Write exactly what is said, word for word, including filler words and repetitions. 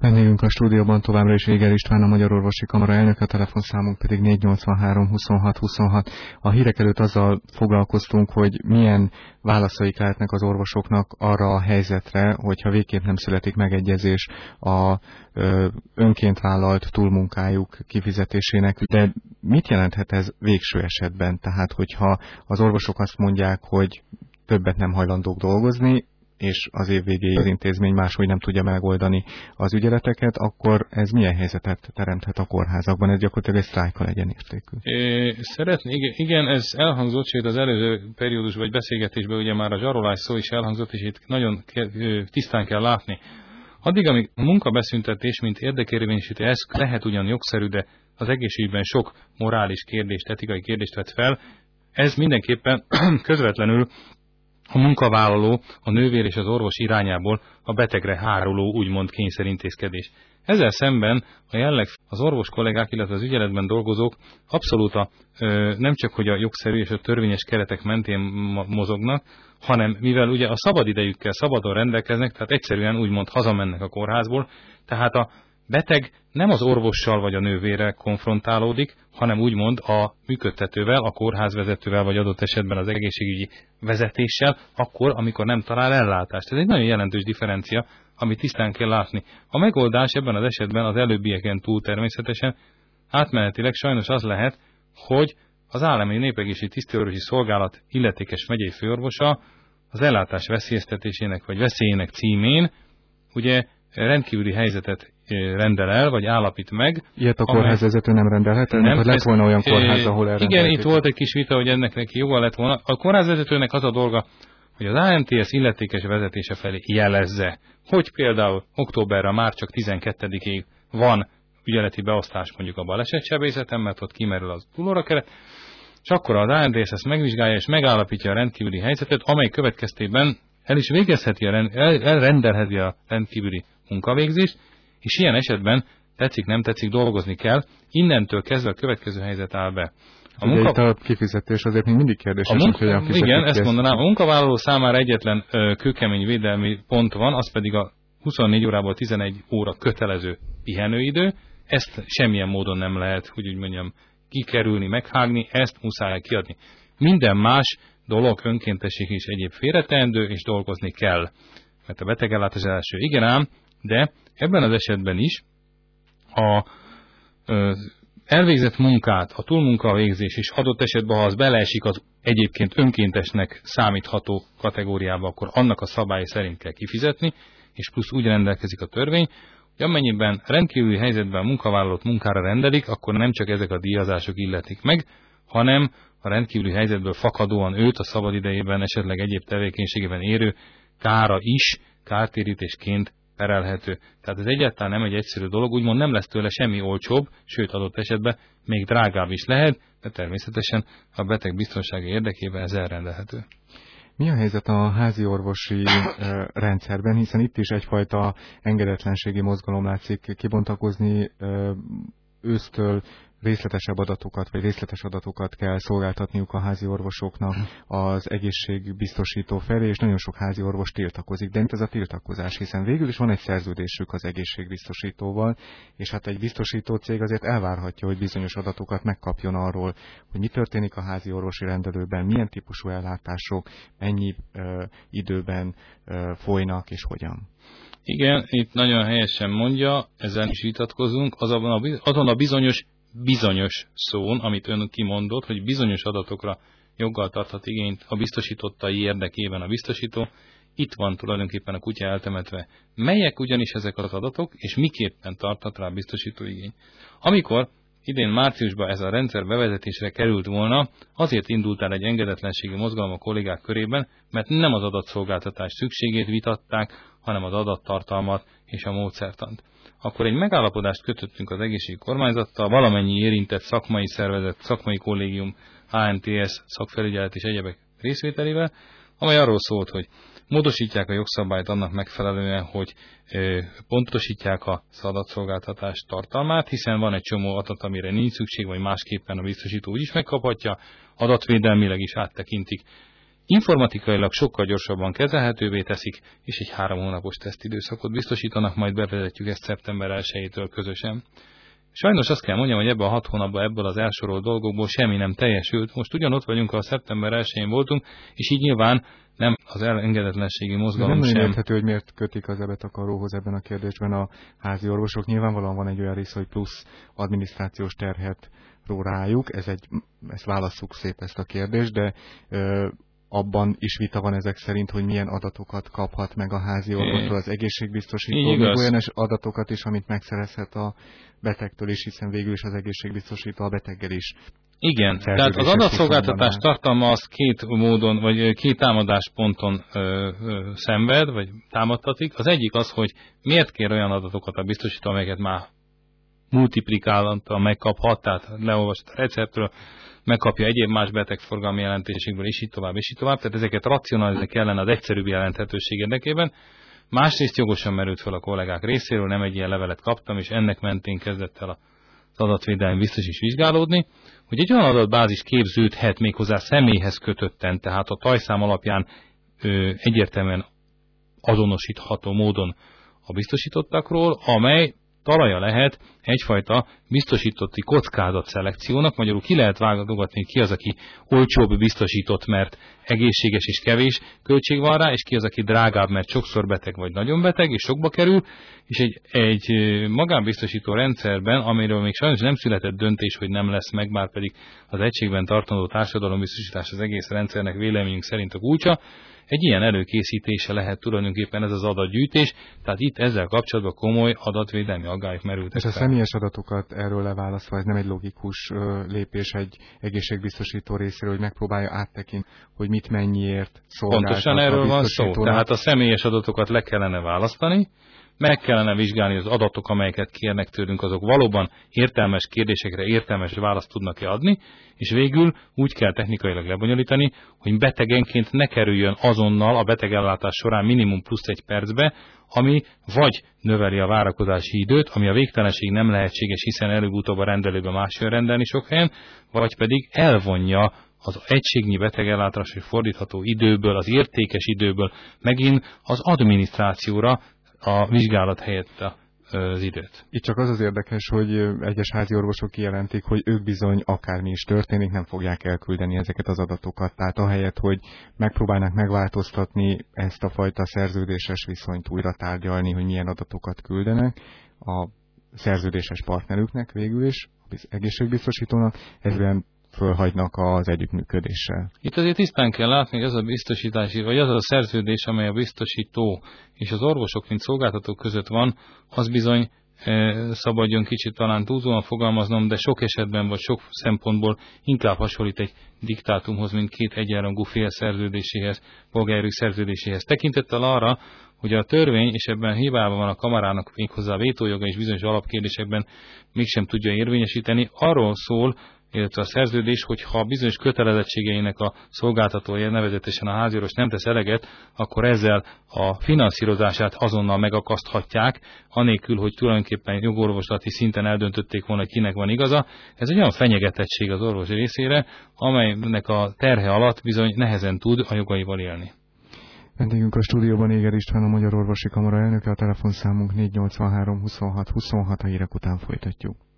Vendégünk a stúdióban továbbra is Éger István, a Magyar Orvosi Kamara elnöke, a telefonszámunk pedig négy nyolcvanhárom huszonhat huszonhat. A hírek előtt azzal foglalkoztunk, hogy milyen válaszaik lehetnek az orvosoknak arra a helyzetre, hogyha végképp nem születik megegyezés a ö, önként vállalt túlmunkájuk kifizetésének. De mit jelenthet ez végső esetben? Tehát, hogyha az orvosok azt mondják, hogy többet nem hajlandók dolgozni, és az év végéig az intézmény máshogy nem tudja megoldani az ügyeleteket, akkor ez milyen helyzetet teremthet a kórházakban? Ez gyakorlatilag egy sztrájkkal egyenértékű. Szeretnék, igen, ez elhangzott, sőt az előző periódus vagy beszélgetésben ugye már a zsarolás szó is elhangzott, és itt nagyon tisztán kell látni. Addig, amíg a munkabeszüntetés, mint érdekérvényesítő eszköz lehet ugyan jogszerű, de az egészségügyben sok morális kérdést, etikai kérdést vet fel, ez mindenképpen közvetlenül a munkavállaló, a nővér és az orvos irányából a betegre háruló úgymond kényszerintézkedés. Ezzel szemben a jelleg az orvos kollégák, illetve az ügyeletben dolgozók abszolút a, ö, nem csak hogy a jogszerű és a törvényes keretek mentén mozognak, hanem mivel ugye a szabadidejükkel szabadon rendelkeznek, tehát egyszerűen úgymond hazamennek a kórházból, tehát a beteg nem az orvossal vagy a nővérrel konfrontálódik, hanem úgymond a működtetővel, a kórházvezetővel, vagy adott esetben az egészségügyi vezetéssel, akkor, amikor nem talál ellátást. Ez egy nagyon jelentős differencia, amit tisztán kell látni. A megoldás ebben az esetben az előbbieken túl természetesen átmenetileg sajnos az lehet, hogy az állami népegészségügyi tisztiorvosi szolgálat illetékes megyei főorvosa az ellátás veszélyeztetésének vagy veszélyének címén ugye rendkívüli helyzetet rendel el, vagy állapít meg. Ilyet a kórházvezető nem rendelhet? Nem, hogy lett volna olyan kórház, ahol elrendelhet. Igen, itt volt egy kis vita, hogy ennek neki joga lett volna. A kórházvezetőnek az a dolga, hogy az á em té es illetékes vezetése felé jelezze, hogy például októberre már csak tizenkettedikéig van ügyeleti beosztás mondjuk a balesettsebészeten, mert ott kimerül az túlórakeret, és akkor az á em té es ezt megvizsgálja és megállapítja a rendkívüli helyzetet, amely következtében el is végezheti, a rend, el, elrendelheti a rendkívüli munkavégzést, és ilyen esetben tetszik, nem tetszik, dolgozni kell, innentől kezdve a következő helyzet áll be. A, munka... itt a kifizetés azért még mindig kérdés. A munka... hogy igen, ezt mondanám, a munkavállaló számára egyetlen ö, kőkemény védelmi pont van, az pedig a huszonnégy órából tizenegy óra kötelező pihenőidő, ezt semmilyen módon nem lehet, hogy úgy mondjam, kikerülni, meghágni, ezt muszáj kiadni. Minden más dolog, önkéntesség is egyéb félreteendő, és dolgozni kell. Mert a betegellátás az első, igen ám, de ebben az esetben is a ö, elvégzett munkát, a túlmunkavégzés és adott esetben, ha az beleesik az egyébként önkéntesnek számítható kategóriába, akkor annak a szabály szerint kell kifizetni, és plusz úgy rendelkezik a törvény, hogy amennyiben rendkívüli helyzetben a munkavállalót munkára rendelik, akkor nem csak ezek a díjazások illetik meg, hanem a rendkívüli helyzetből fakadóan őt a szabadidejében, esetleg egyéb tevékenységében érő kára is kártérítésként perelhető. Tehát ez egyáltalán nem egy egyszerű dolog, úgymond nem lesz tőle semmi olcsóbb, sőt adott esetben még drágább is lehet, de természetesen a beteg biztonsága érdekében ez elrendelhető. Mi a helyzet a házi orvosi rendszerben, hiszen itt is egyfajta engedetlenségi mozgalom látszik kibontakozni, ősztől részletesebb adatokat, vagy részletes adatokat kell szolgáltatniuk a házi orvosoknak az egészségbiztosító felé, és nagyon sok házi orvos tiltakozik. De ez a tiltakozás, hiszen végül is van egy szerződésük az egészségbiztosítóval, és hát egy biztosító cég azért elvárhatja, hogy bizonyos adatokat megkapjon arról, hogy mi történik a házi orvosi rendelőben, milyen típusú ellátások, mennyi ö, időben ö, folynak, és hogyan. Igen, itt nagyon helyesen mondja, ezen is vitatkozunk, azon a, azon a bizonyos bizonyos szón, amit ön kimondott, hogy bizonyos adatokra joggal tarthat igényt a biztosítottai érdekében a biztosító, itt van tulajdonképpen a kutya eltemetve. Melyek ugyanis ezek az adatok, és miképpen tarthat rá a biztosító igény? Amikor idén márciusban ez a rendszer bevezetésre került volna, azért indult el egy engedetlenségi mozgalom a kollégák körében, mert nem az adatszolgáltatás szükségét vitatták, hanem az adattartalmat és a módszertant. Akkor egy megállapodást kötöttünk az egészségügyi kormányzattal, valamennyi érintett szakmai szervezet, szakmai kollégium, á em té es, szakfelügyelet és egyebek részvételével, amely arról szólt, hogy módosítják a jogszabályt annak megfelelően, hogy ö, pontosítják a adatszolgáltatás tartalmát, hiszen van egy csomó adat, amire nincs szükség, vagy másképpen a biztosító úgy is megkaphatja, adatvédelmileg is áttekintik. informatikailag sokkal gyorsabban kezelhetővé teszik, és egy három hónapos tesztidőszakot biztosítanak, majd bevezetjük ezt szeptember elsejétől közösen. Sajnos azt kell mondjam, hogy ebben a hat hónapban ebből az elsorolt dolgokból semmi nem teljesült. Most ugyanott vagyunk, a szeptember elsején voltunk, és így nyilván nem az elengedetlenségi mozgalom nem sem. Nem érthető, hogy miért kötik az ebetakaróhoz ebben a kérdésben a házi orvosok. Nyilvánvalóan van egy olyan rész, hogy plusz adminisztrációs terhet ró rájuk. Ez egy, ezt válasszuk szép ezt a kérdést, de ö, abban is vita van ezek szerint, hogy milyen adatokat kaphat meg a házi orvostól az egészségbiztosító, még olyan adatokat is, amit megszerezhet a betegtől is, hiszen végül is az egészségbiztosító a beteggel is. Igen, tehát az adatszolgáltatás tartalma az két módon, vagy két támadásponton ö, ö, szenved, vagy támadtatik. Az egyik az, hogy miért kér olyan adatokat a biztosító, amelyeket már multiplikáltan megkaphat, tehát leolvast a receptről, megkapja egyéb más betegforgalmi jelentésekből, és így tovább, és így tovább. Tehát ezeket racionalizálni kellene az egyszerűbb jelenthetőség érdekében. Másrészt jogosan merült fel a kollégák részéről, nem egy ilyen levelet kaptam, és ennek mentén kezdett el az adatvédelmi biztos is vizsgálódni, hogy egy olyan adatbázis képződhet méghozzá személyhez kötötten, tehát a tajszám alapján ö, egyértelműen azonosítható módon a biztosítottakról, amely talaja lehet egyfajta biztosítotti kockázat-szelekciónak, magyarul ki lehet válogatni, ki az, aki olcsóbb biztosított, mert egészséges és kevés költség van rá, és ki az, aki drágább, mert sokszor beteg vagy nagyon beteg, és sokba kerül, és egy, egy magánbiztosító rendszerben, amiről még sajnos nem született döntés, hogy nem lesz meg, bár pedig az egységben tartandó társadalombiztosítás az egész rendszernek véleményünk szerint a kulcsa, egy ilyen előkészítése lehet tulajdonképpen ez az adatgyűjtés, tehát itt ezzel kapcsolatban komoly adatvédelmi aggályok merültek fel. És a fel. személyes adatokat erről leválasztva, ez nem egy logikus lépés egy egészségbiztosító részéről, hogy megpróbálja áttekinteni, hogy mit mennyiért szolgáltat. Pontosan erről van szó, tehát a személyes adatokat le kellene választani, meg kellene vizsgálni az adatok, amelyeket kérnek tőlünk, azok valóban értelmes kérdésekre értelmes választ tudnak-e adni, és végül úgy kell technikailag lebonyolítani, hogy betegenként ne kerüljön azonnal a betegellátás során minimum plusz egy percbe, ami vagy növeli a várakozási időt, ami a végtelenség nem lehetséges, hiszen előbb-utóbb a rendelőbe más jön rendelni sok helyen, vagy pedig elvonja az egységnyi betegellátásra fordítható időből, az értékes időből megint az adminisztrációra a vizsgálat helyett az időt. Itt csak az az érdekes, hogy egyes házi orvosok kijelentik, hogy ők bizony akármi is történik, nem fogják elküldeni ezeket az adatokat. Tehát ahelyett, hogy megpróbálnak megváltoztatni ezt a fajta szerződéses viszonyt, újra tárgyalni, hogy milyen adatokat küldenek a szerződéses partnerüknek végül is, az egészségbiztosítónak, egyben fölhagynak az együttműködéssel. Itt azért tisztán kell látni, hogy ez a biztosítási, vagy az a szerződés, amely a biztosító és az orvosok, mint szolgáltatók között van, az bizony e, szabadjon kicsit talán túlzóan fogalmaznom, de sok esetben vagy sok szempontból inkább hasonlít egy diktátumhoz, mint két egyenrangú fél szerződéséhez, polgári szerződéséhez. Tekintettel arra, hogy a törvény, és ebben hibában van a kamarának méghozzá a vétójoga és bizonyos alapkérdésekben mégsem tudja érvényesíteni, arról szól, illetve a szerződés, hogy ha bizonyos kötelezettségeinek a szolgáltatója, nevezetesen a háziorvos nem tesz eleget, akkor ezzel a finanszírozását azonnal megakaszthatják, anélkül, hogy tulajdonképpen jogorvoslati szinten eldöntötték volna, hogy kinek van igaza. Ez egy olyan fenyegetettség az orvos részére, amelynek a terhe alatt bizony nehezen tud a jogaival élni. Vendégünk a stúdióban Éger István, a Magyar Orvosi Kamara elnöke, a telefonszámunk négy nyolc három huszonhat huszonhat, a hírek után folytatjuk.